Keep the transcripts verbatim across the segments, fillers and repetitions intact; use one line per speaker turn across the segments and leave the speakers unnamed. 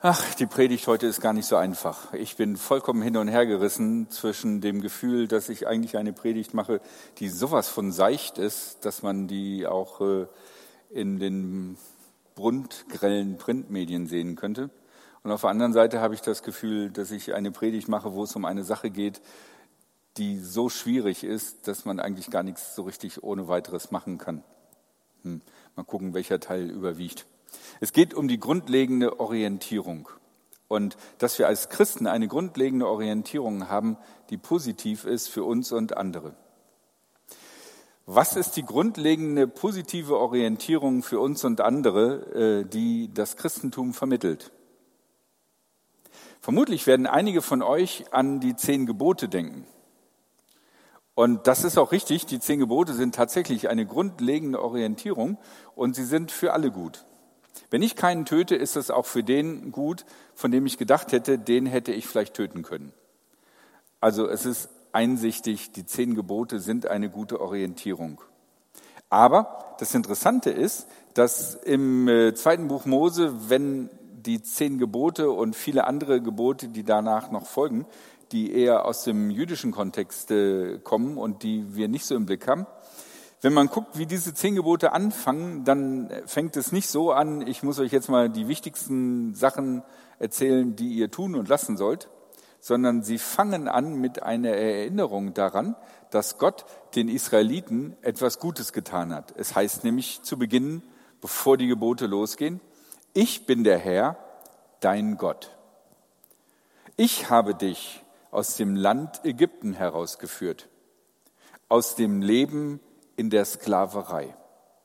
Ach, die Predigt heute ist gar nicht so einfach. Ich bin vollkommen hin und her gerissen zwischen dem Gefühl, dass ich eigentlich eine Predigt mache, die sowas von seicht ist, dass man die auch in den bunt grellen Printmedien sehen könnte. Und auf der anderen Seite habe ich das Gefühl, dass ich eine Predigt mache, wo es um eine Sache geht, die so schwierig ist, dass man eigentlich gar nichts so richtig ohne weiteres machen kann. Hm. Mal gucken, welcher Teil überwiegt. Es geht um die grundlegende Orientierung und dass wir als Christen eine grundlegende Orientierung haben, die positiv ist für uns und andere. Was ist die grundlegende positive Orientierung für uns und andere, die das Christentum vermittelt? Vermutlich werden einige von euch an die zehn Gebote denken. Und das ist auch richtig, die zehn Gebote sind tatsächlich eine grundlegende Orientierung und sie sind für alle gut. Wenn ich keinen töte, ist es auch für den gut, von dem ich gedacht hätte, den hätte ich vielleicht töten können. Also es ist einsichtig, die zehn Gebote sind eine gute Orientierung. Aber das Interessante ist, dass im zweiten Buch Mose, wenn die zehn Gebote und viele andere Gebote, die danach noch folgen, die eher aus dem jüdischen Kontext kommen und die wir nicht so im Blick haben, wenn man guckt, wie diese zehn Gebote anfangen, dann fängt es nicht so an, ich muss euch jetzt mal die wichtigsten Sachen erzählen, die ihr tun und lassen sollt, sondern sie fangen an mit einer Erinnerung daran, dass Gott den Israeliten etwas Gutes getan hat. Es heißt nämlich zu Beginn, bevor die Gebote losgehen, ich bin der Herr, dein Gott. Ich habe dich aus dem Land Ägypten herausgeführt, aus dem Leben in der Sklaverei.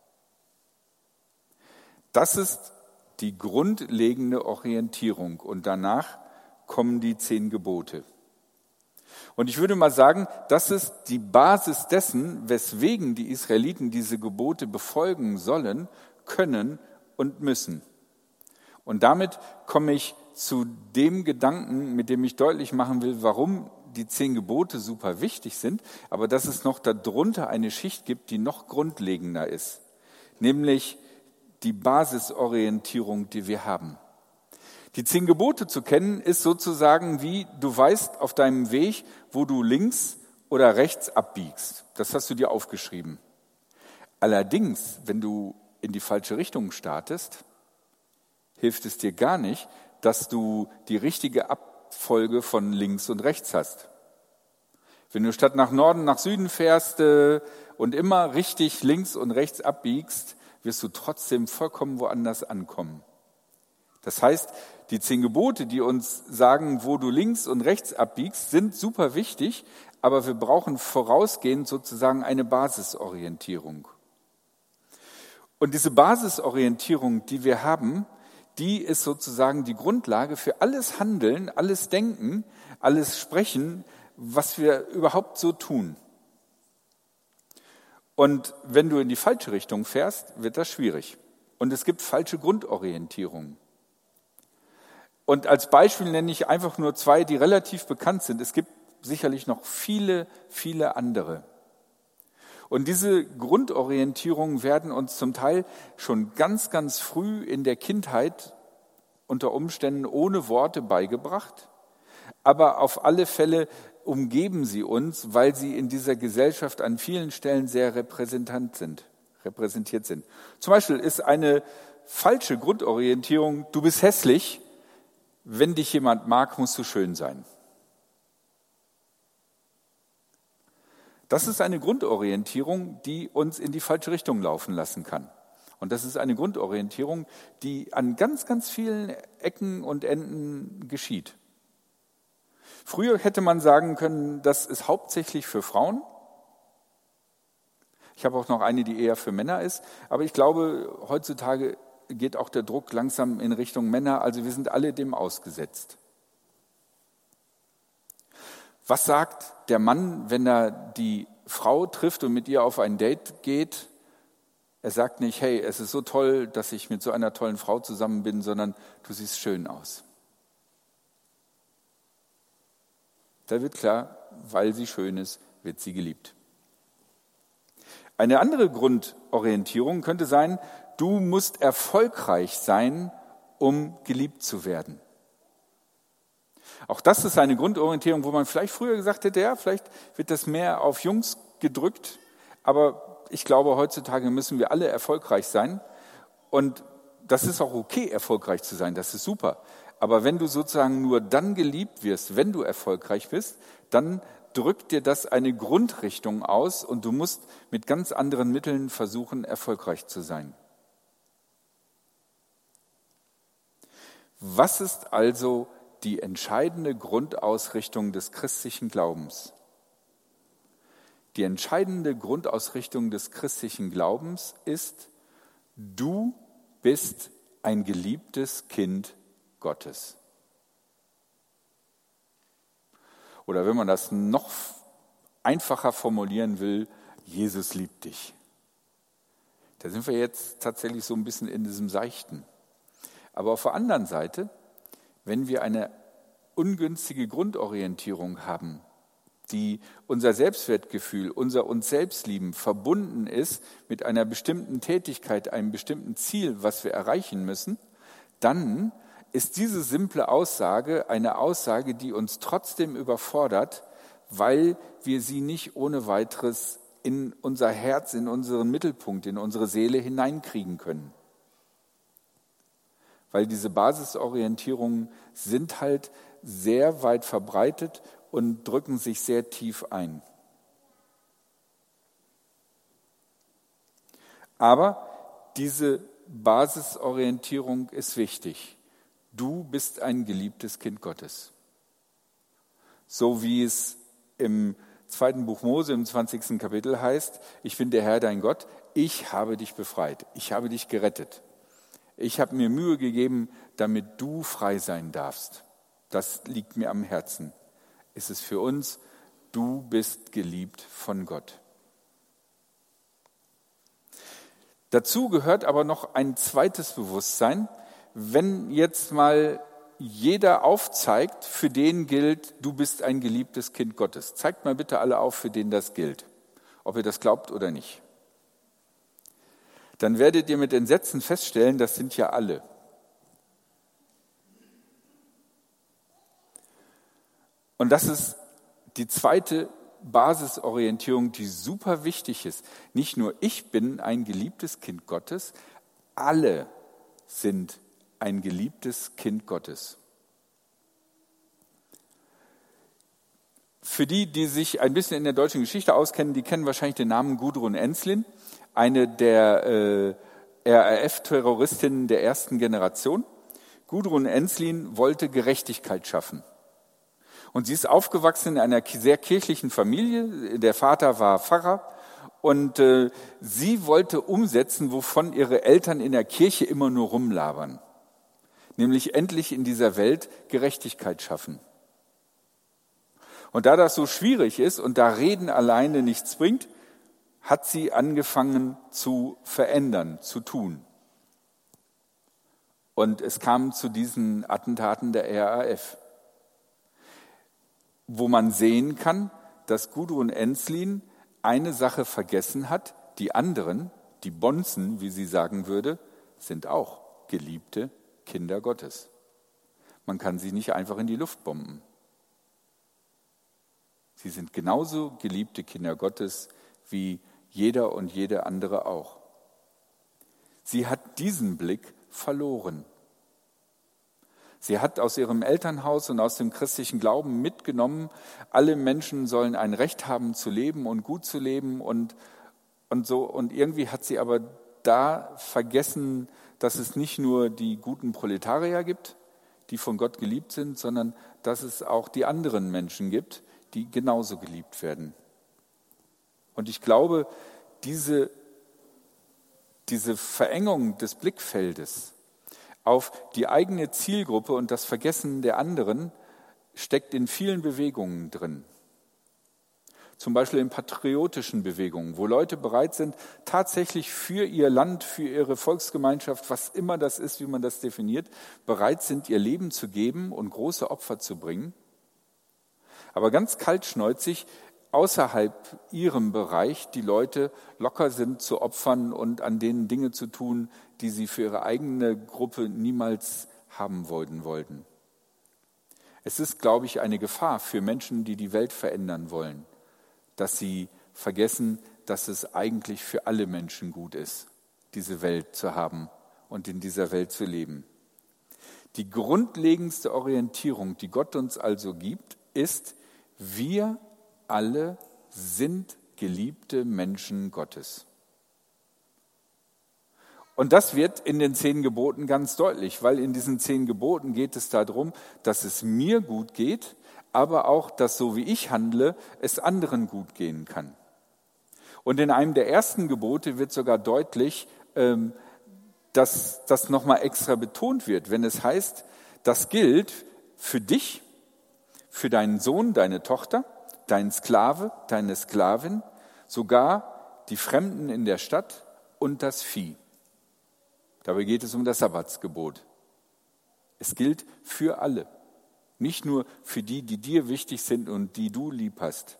Das ist die grundlegende Orientierung und danach kommen die zehn Gebote. Und ich würde mal sagen, das ist die Basis dessen, weswegen die Israeliten diese Gebote befolgen sollen, können und müssen. Und damit komme ich zu dem Gedanken, mit dem ich deutlich machen will, warum die zehn Gebote super wichtig sind, aber dass es noch darunter eine Schicht gibt, die noch grundlegender ist, nämlich die Basisorientierung, die wir haben. Die zehn Gebote zu kennen, ist sozusagen wie, du weißt auf deinem Weg, wo du links oder rechts abbiegst. Das hast du dir aufgeschrieben. Allerdings, wenn du in die falsche Richtung startest, hilft es dir gar nicht, dass du die richtige Abfolge von links und rechts hast. Wenn du statt nach Norden nach Süden fährst äh, und immer richtig links und rechts abbiegst, wirst du trotzdem vollkommen woanders ankommen. Das heißt, die zehn Gebote, die uns sagen, wo du links und rechts abbiegst, sind super wichtig, aber wir brauchen vorausgehend sozusagen eine Basisorientierung. Und diese Basisorientierung, die wir haben, die ist sozusagen die Grundlage für alles Handeln, alles Denken, alles Sprechen, was wir überhaupt so tun. Und wenn du in die falsche Richtung fährst, wird das schwierig. Und es gibt falsche Grundorientierungen. Und als Beispiel nenne ich einfach nur zwei, die relativ bekannt sind. Es gibt sicherlich noch viele, viele andere. Und diese Grundorientierungen werden uns zum Teil schon ganz, ganz früh in der Kindheit unter Umständen ohne Worte beigebracht. Aber auf alle Fälle umgeben sie uns, weil sie in dieser Gesellschaft an vielen Stellen sehr repräsentant sind, repräsentiert sind. Zum Beispiel ist eine falsche Grundorientierung, du bist hässlich, wenn dich jemand mag, musst du schön sein. Das ist eine Grundorientierung, die uns in die falsche Richtung laufen lassen kann. Und das ist eine Grundorientierung, die an ganz, ganz vielen Ecken und Enden geschieht. Früher hätte man sagen können, das ist hauptsächlich für Frauen. Ich habe auch noch eine, die eher für Männer ist. Aber ich glaube, heutzutage geht auch der Druck langsam in Richtung Männer. Also wir sind alle dem ausgesetzt. Was sagt der Mann, wenn er die Frau trifft und mit ihr auf ein Date geht? Er sagt nicht, hey, es ist so toll, dass ich mit so einer tollen Frau zusammen bin, sondern du siehst schön aus. Da wird klar, weil sie schön ist, wird sie geliebt. Eine andere Grundorientierung könnte sein, du musst erfolgreich sein, um geliebt zu werden. Auch das ist eine Grundorientierung, wo man vielleicht früher gesagt hätte, ja, vielleicht wird das mehr auf Jungs gedrückt, aber ich glaube, heutzutage müssen wir alle erfolgreich sein und das ist auch okay, erfolgreich zu sein, das ist super. Aber wenn du sozusagen nur dann geliebt wirst, wenn du erfolgreich bist, dann drückt dir das eine Grundrichtung aus und du musst mit ganz anderen Mitteln versuchen, erfolgreich zu sein. Was ist also die entscheidende Grundausrichtung des christlichen Glaubens? Die entscheidende Grundausrichtung des christlichen Glaubens ist, du bist ein geliebtes Kind Gottes. Oder wenn man das noch einfacher formulieren will, Jesus liebt dich. Da sind wir jetzt tatsächlich so ein bisschen in diesem Seichten. Aber auf der anderen Seite, wenn wir eine ungünstige Grundorientierung haben, die unser Selbstwertgefühl, unser uns selbst lieben verbunden ist mit einer bestimmten Tätigkeit, einem bestimmten Ziel, was wir erreichen müssen, dann ist diese simple Aussage eine Aussage, die uns trotzdem überfordert, weil wir sie nicht ohne weiteres in unser Herz, in unseren Mittelpunkt, in unsere Seele hineinkriegen können. Weil diese Basisorientierungen sind halt sehr weit verbreitet und drücken sich sehr tief ein. Aber diese Basisorientierung ist wichtig. Du bist ein geliebtes Kind Gottes. So wie es im zweiten Buch Mose im zwanzigsten Kapitel heißt, ich bin der Herr dein Gott, ich habe dich befreit, ich habe dich gerettet. Ich habe mir Mühe gegeben, damit du frei sein darfst. Das liegt mir am Herzen. Es ist für uns, du bist geliebt von Gott. Dazu gehört aber noch ein zweites Bewusstsein. Wenn jetzt mal jeder aufzeigt, für den gilt, du bist ein geliebtes Kind Gottes. Zeigt mal bitte alle auf, für den das gilt, ob ihr das glaubt oder nicht. Dann werdet ihr mit Entsetzen feststellen, das sind ja alle. Und das ist die zweite Basisorientierung, die super wichtig ist. Nicht nur ich bin ein geliebtes Kind Gottes, alle sind ein geliebtes Kind Gottes. Für die, die sich ein bisschen in der deutschen Geschichte auskennen, die kennen wahrscheinlich den Namen Gudrun Ensslin, eine der äh, R A F-Terroristinnen der ersten Generation. Gudrun Ensslin wollte Gerechtigkeit schaffen. Und sie ist aufgewachsen in einer sehr kirchlichen Familie. Der Vater war Pfarrer und äh, sie wollte umsetzen, wovon ihre Eltern in der Kirche immer nur rumlabern. Nämlich endlich in dieser Welt Gerechtigkeit schaffen. Und da das so schwierig ist und da Reden alleine nichts bringt, hat sie angefangen zu verändern, zu tun. Und es kam zu diesen Attentaten der R A F, wo man sehen kann, dass Gudrun Ensslin eine Sache vergessen hat, die anderen, die Bonzen, wie sie sagen würde, sind auch geliebte Kinder Gottes. Man kann sie nicht einfach in die Luft bomben. Sie sind genauso geliebte Kinder Gottes wie jeder und jede andere auch. Sie hat diesen Blick verloren. Sie hat aus ihrem Elternhaus und aus dem christlichen Glauben mitgenommen, alle Menschen sollen ein Recht haben zu leben und gut zu leben und, und so. Und irgendwie hat sie aber da vergessen, dass es nicht nur die guten Proletarier gibt, die von Gott geliebt sind, sondern dass es auch die anderen Menschen gibt, die genauso geliebt werden. Und ich glaube, diese, diese Verengung des Blickfeldes auf die eigene Zielgruppe und das Vergessen der anderen steckt in vielen Bewegungen drin. Zum Beispiel in patriotischen Bewegungen, wo Leute bereit sind, tatsächlich für ihr Land, für ihre Volksgemeinschaft, was immer das ist, wie man das definiert, bereit sind, ihr Leben zu geben und große Opfer zu bringen. Aber ganz kaltschnäuzig außerhalb ihrem Bereich die Leute locker sind zu opfern und an denen Dinge zu tun, die sie für ihre eigene Gruppe niemals haben wollen wollten. Es ist, glaube ich, eine Gefahr für Menschen, die die Welt verändern wollen, dass sie vergessen, dass es eigentlich für alle Menschen gut ist, diese Welt zu haben und in dieser Welt zu leben. Die grundlegendste Orientierung, die Gott uns also gibt, ist, wir alle sind geliebte Menschen Gottes. Und das wird in den zehn Geboten ganz deutlich, weil in diesen zehn Geboten geht es darum, dass es mir gut geht, aber auch, dass so wie ich handle, es anderen gut gehen kann. Und in einem der ersten Gebote wird sogar deutlich, dass das nochmal extra betont wird, wenn es heißt, das gilt für dich, für deinen Sohn, deine Tochter, deinen Sklave, deine Sklavin, sogar die Fremden in der Stadt und das Vieh. Dabei geht es um das Sabbatsgebot. Es gilt für alle, nicht nur für die, die dir wichtig sind und die du lieb hast.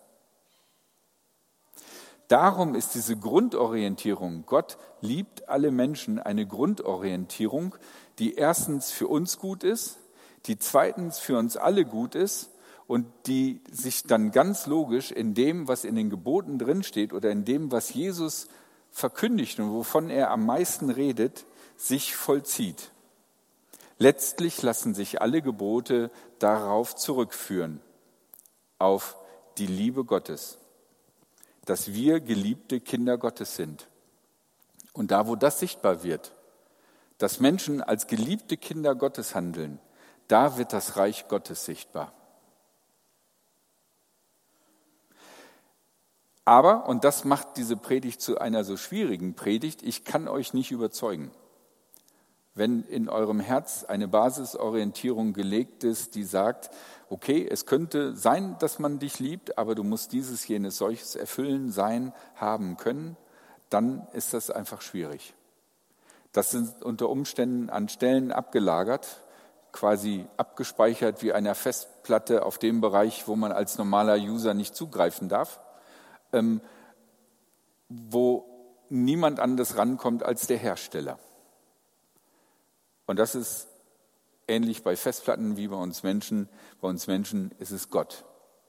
Darum ist diese Grundorientierung, Gott liebt alle Menschen, eine Grundorientierung, die erstens für uns gut ist, die zweitens für uns alle gut ist und die sich dann ganz logisch in dem, was in den Geboten drinsteht oder in dem, was Jesus verkündigt und wovon er am meisten redet, sich vollzieht. Letztlich lassen sich alle Gebote darauf zurückführen, auf die Liebe Gottes, dass wir geliebte Kinder Gottes sind. Und da, wo das sichtbar wird, dass Menschen als geliebte Kinder Gottes handeln, da wird das Reich Gottes sichtbar. Aber, und das macht diese Predigt zu einer so schwierigen Predigt, ich kann euch nicht überzeugen. Wenn in eurem Herz eine Basisorientierung gelegt ist, die sagt, okay, es könnte sein, dass man dich liebt, aber du musst dieses, jenes, solches erfüllen, sein, haben können, dann ist das einfach schwierig. Das sind unter Umständen an Stellen abgelagert, quasi abgespeichert wie einer Festplatte auf dem Bereich, wo man als normaler User nicht zugreifen darf, ähm, wo niemand anders rankommt als der Hersteller. Und das ist ähnlich bei Festplatten wie bei uns Menschen. Bei uns Menschen ist es Gott.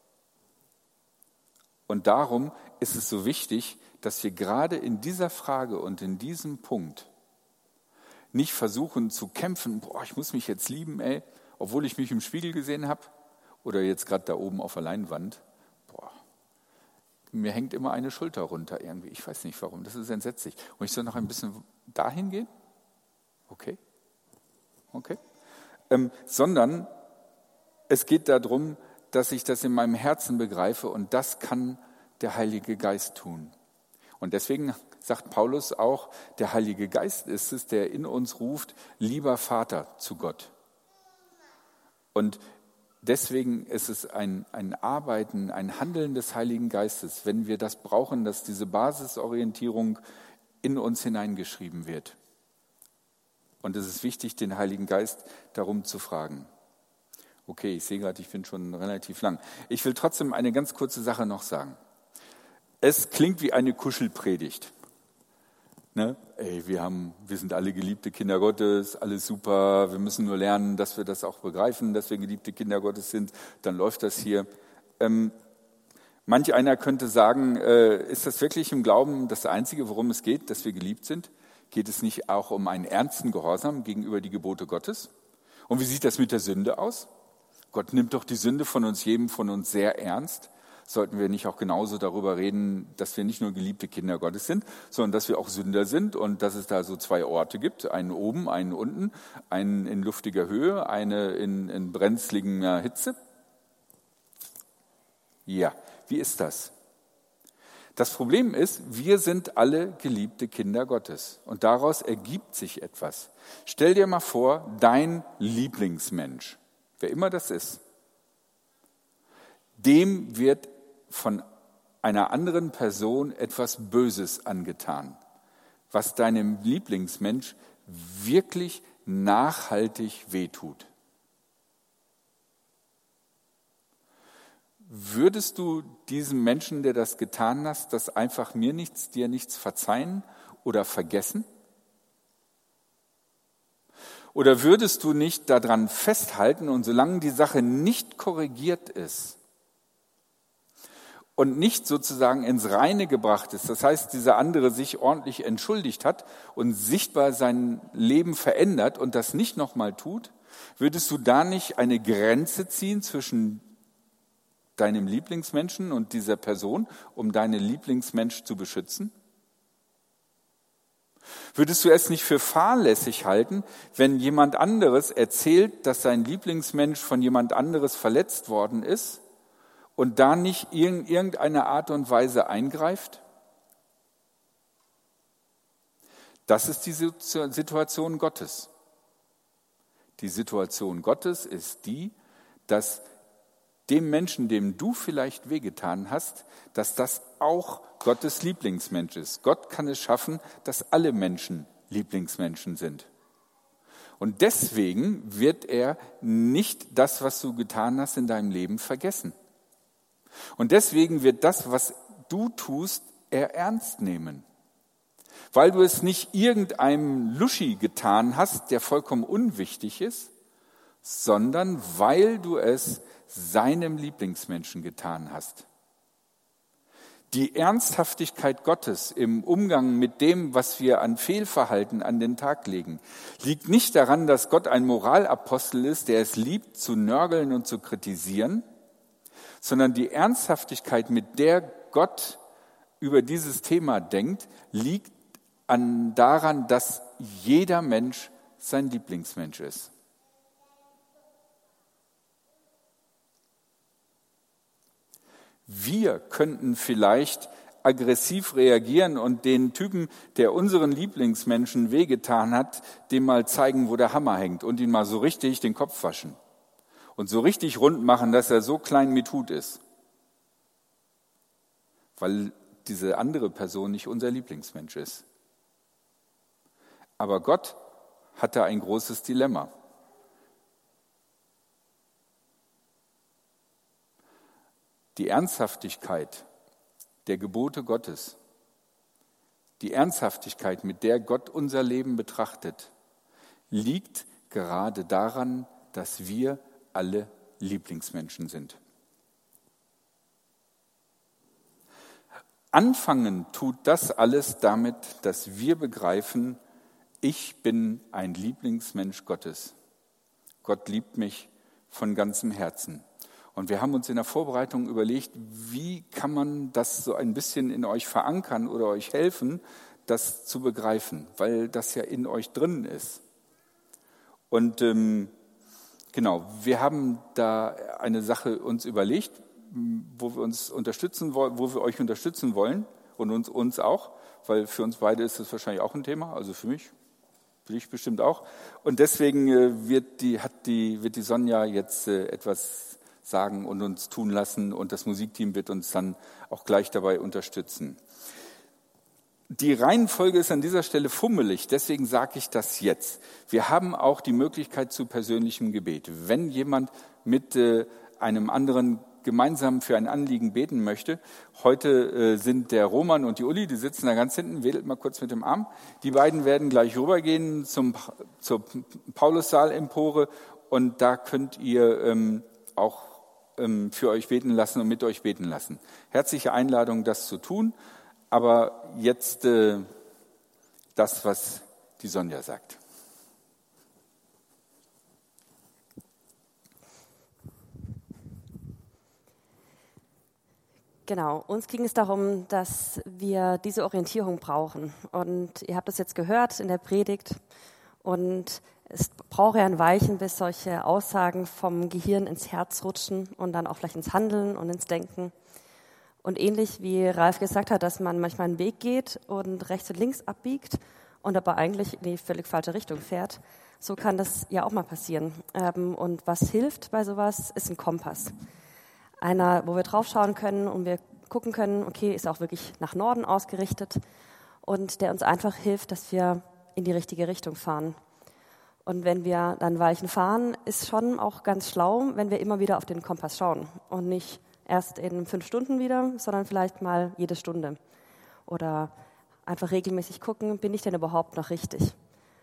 Und darum ist es so wichtig, dass wir gerade in dieser Frage und in diesem Punkt nicht versuchen zu kämpfen, boah, ich muss mich jetzt lieben, ey, obwohl ich mich im Spiegel gesehen habe oder jetzt gerade da oben auf der Leinwand. Boah, mir hängt immer eine Schulter runter irgendwie. Ich weiß nicht warum, das ist entsetzlich. Und ich soll noch ein bisschen dahin gehen? Okay. Okay. Ähm, sondern es geht darum, dass ich das in meinem Herzen begreife und das kann der Heilige Geist tun. Und deswegen sagt Paulus auch, der Heilige Geist ist es, der in uns ruft, lieber Vater zu Gott. Und deswegen ist es ein, ein Arbeiten, ein Handeln des Heiligen Geistes, wenn wir das brauchen, dass diese Basisorientierung in uns hineingeschrieben wird. Und es ist wichtig, den Heiligen Geist darum zu fragen. Okay, ich sehe gerade, ich bin schon relativ lang. Ich will trotzdem eine ganz kurze Sache noch sagen. Es klingt wie eine Kuschelpredigt. Ne? Ey, wir haben, wir sind alle geliebte Kinder Gottes, alles super. Wir müssen nur lernen, dass wir das auch begreifen, dass wir geliebte Kinder Gottes sind. Dann läuft das hier. Ähm, manch einer könnte sagen, äh, ist das wirklich im Glauben das Einzige, worum es geht, dass wir geliebt sind? Geht es nicht auch um einen ernsten Gehorsam gegenüber die Gebote Gottes? Und wie sieht das mit der Sünde aus? Gott nimmt doch die Sünde von uns, jedem von uns sehr ernst. Sollten wir nicht auch genauso darüber reden, dass wir nicht nur geliebte Kinder Gottes sind, sondern dass wir auch Sünder sind und dass es da so zwei Orte gibt, einen oben, einen unten, einen in luftiger Höhe, eine in, in brenzliger Hitze? Ja, wie ist das? Das Problem ist, wir sind alle geliebte Kinder Gottes und daraus ergibt sich etwas. Stell dir mal vor, dein Lieblingsmensch, wer immer das ist, dem wird von einer anderen Person etwas Böses angetan, was deinem Lieblingsmensch wirklich nachhaltig wehtut. Würdest du diesem Menschen, der das getan hast, das einfach mir nichts, dir nichts verzeihen oder vergessen? Oder würdest du nicht daran festhalten und solange die Sache nicht korrigiert ist und nicht sozusagen ins Reine gebracht ist, das heißt, dieser andere sich ordentlich entschuldigt hat und sichtbar sein Leben verändert und das nicht nochmal tut, würdest du da nicht eine Grenze ziehen zwischen deinem Lieblingsmenschen und dieser Person, um deinen Lieblingsmensch zu beschützen? Würdest du es nicht für fahrlässig halten, wenn jemand anderes erzählt, dass sein Lieblingsmensch von jemand anderes verletzt worden ist und da nicht in irgendeiner Art und Weise eingreift? Das ist die Situation Gottes. Die Situation Gottes ist die, dass dem Menschen, dem du vielleicht wehgetan hast, dass das auch Gottes Lieblingsmensch ist. Gott kann es schaffen, dass alle Menschen Lieblingsmenschen sind. Und deswegen wird er nicht das, was du getan hast in deinem Leben, vergessen. Und deswegen wird das, was du tust, er ernst nehmen. Weil du es nicht irgendeinem Luschi getan hast, der vollkommen unwichtig ist, sondern weil du es seinem Lieblingsmenschen getan hast. Die Ernsthaftigkeit Gottes im Umgang mit dem, was wir an Fehlverhalten an den Tag legen, liegt nicht daran, dass Gott ein Moralapostel ist, der es liebt, zu nörgeln und zu kritisieren, sondern die Ernsthaftigkeit, mit der Gott über dieses Thema denkt, liegt an, daran, dass jeder Mensch sein Lieblingsmensch ist. Wir könnten vielleicht aggressiv reagieren und den Typen, der unseren Lieblingsmenschen wehgetan hat, dem mal zeigen, wo der Hammer hängt und ihn mal so richtig den Kopf waschen und so richtig rund machen, dass er so klein mit Hut ist, weil diese andere Person nicht unser Lieblingsmensch ist. Aber Gott hatte ein großes Dilemma. Die Ernsthaftigkeit der Gebote Gottes, die Ernsthaftigkeit, mit der Gott unser Leben betrachtet, liegt gerade daran, dass wir alle Lieblingsmenschen sind. Anfangen tut das alles damit, dass wir begreifen, ich bin ein Lieblingsmensch Gottes. Gott liebt mich von ganzem Herzen. Und wir haben uns in der Vorbereitung überlegt, wie kann man das so ein bisschen in euch verankern oder euch helfen, das zu begreifen, weil das ja in euch drin ist. Und ähm, genau, wir haben da eine Sache uns überlegt, wo wir uns unterstützen wollen, wo wir euch unterstützen wollen und uns, uns auch, weil für uns beide ist das wahrscheinlich auch ein Thema, also für mich, für dich bestimmt auch. Und deswegen äh, wird die, hat die, wird die Sonja jetzt äh, etwas sagen und uns tun lassen und das Musikteam wird uns dann auch gleich dabei unterstützen. Die Reihenfolge ist an dieser Stelle fummelig, deswegen sage ich das jetzt. Wir haben auch die Möglichkeit zu persönlichem Gebet. Wenn jemand mit äh, einem anderen gemeinsam für ein Anliegen beten möchte, heute äh, sind der Roman und die Uli, die sitzen da ganz hinten, wedelt mal kurz mit dem Arm. Die beiden werden gleich rübergehen zum, zur Paulussaal-Empore und da könnt ihr ähm, auch für euch beten lassen und mit euch beten lassen. Herzliche Einladung, das zu tun, aber jetzt äh, das, was die Sonja sagt.
Genau, uns ging es darum, dass wir diese Orientierung brauchen. Und ihr habt das jetzt gehört in der Predigt und es braucht ja ein Weichen, bis solche Aussagen vom Gehirn ins Herz rutschen und dann auch vielleicht ins Handeln und ins Denken. Und ähnlich wie Ralf gesagt hat, dass man manchmal einen Weg geht und rechts und links abbiegt und aber eigentlich in die völlig falsche Richtung fährt, so kann das ja auch mal passieren. Und was hilft bei sowas, ist ein Kompass. Einer, wo wir drauf schauen können und wir gucken können, okay, ist auch wirklich nach Norden ausgerichtet und der uns einfach hilft, dass wir in die richtige Richtung fahren. Und wenn wir dann Weichen fahren, ist schon auch ganz schlau, wenn wir immer wieder auf den Kompass schauen und nicht erst in fünf Stunden wieder, sondern vielleicht mal jede Stunde. Oder einfach regelmäßig gucken, bin ich denn überhaupt noch richtig?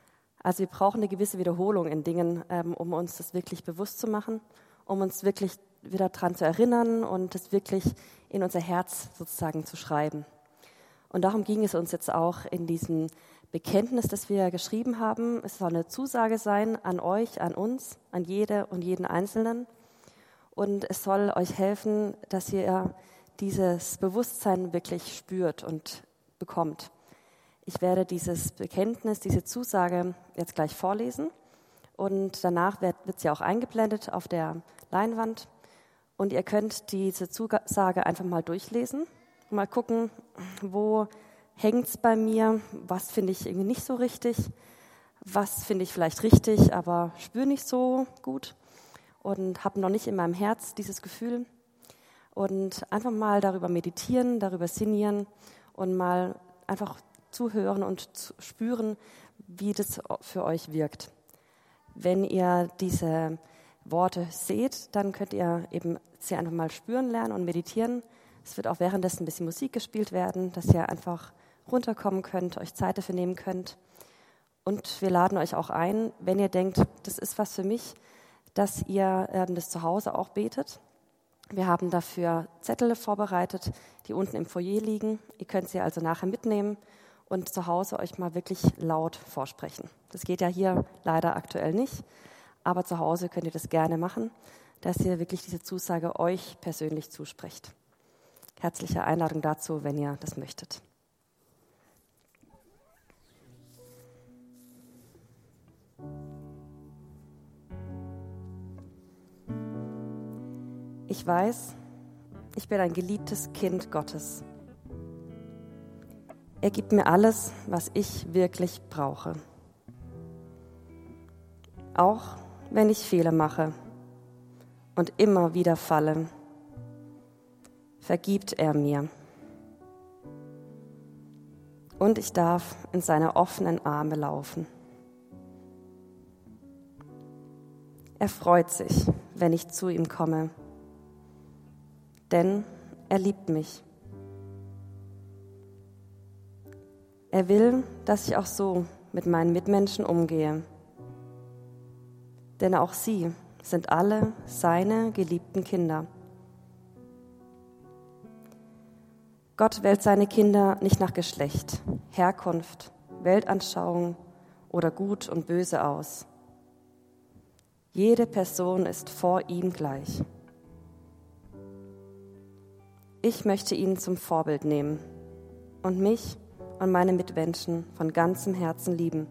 Also wir brauchen eine gewisse Wiederholung in Dingen, ähm, um uns das wirklich bewusst zu machen, um uns wirklich wieder daran zu erinnern und es wirklich in unser Herz sozusagen zu schreiben. Und darum ging es uns jetzt auch in diesem Bekenntnis, das wir geschrieben haben. Es soll eine Zusage sein an euch, an uns, an jede und jeden Einzelnen. Und es soll euch helfen, dass ihr dieses Bewusstsein wirklich spürt und bekommt. Ich werde dieses Bekenntnis, diese Zusage jetzt gleich vorlesen und danach wird, wird sie auch eingeblendet auf der Leinwand. Und ihr könnt diese Zusage einfach mal durchlesen, mal gucken, wo hängt es bei mir, was finde ich irgendwie nicht so richtig, was finde ich vielleicht richtig, aber spüre nicht so gut und habe noch nicht in meinem Herz dieses Gefühl. Und einfach mal darüber meditieren, darüber sinnieren und mal einfach zuhören und zu spüren, wie das für euch wirkt. Wenn ihr diese Worte seht, dann könnt ihr eben sie einfach mal spüren lernen und meditieren. Es wird auch währenddessen ein bisschen Musik gespielt werden, dass ihr einfach runterkommen könnt, euch Zeit dafür nehmen könnt. Und wir laden euch auch ein, wenn ihr denkt, das ist was für mich, dass ihr ähm, das zu Hause auch betet. Wir haben dafür Zettel vorbereitet, die unten im Foyer liegen. Ihr könnt sie also nachher mitnehmen und zu Hause euch mal wirklich laut vorsprechen. Das geht ja hier leider aktuell nicht, aber zu Hause könnt ihr das gerne machen, dass ihr wirklich diese Zusage euch persönlich zusprecht. Herzliche Einladung dazu, wenn ihr das möchtet. Ich weiß, ich bin ein geliebtes Kind Gottes. Er gibt mir alles, was ich wirklich brauche. Auch wenn ich Fehler mache und immer wieder falle, vergibt er mir. Und ich darf in seine offenen Arme laufen. Er freut sich, wenn ich zu ihm komme, denn er liebt mich. Er will, dass ich auch so mit meinen Mitmenschen umgehe, denn auch sie sind alle seine geliebten Kinder. Gott wählt seine Kinder nicht nach Geschlecht, Herkunft, Weltanschauung oder Gut und Böse aus. Jede Person ist vor ihm gleich. Ich möchte ihn zum Vorbild nehmen und mich und meine Mitmenschen von ganzem Herzen lieben.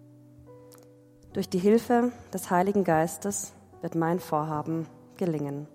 Durch die Hilfe des Heiligen Geistes wird mein Vorhaben gelingen.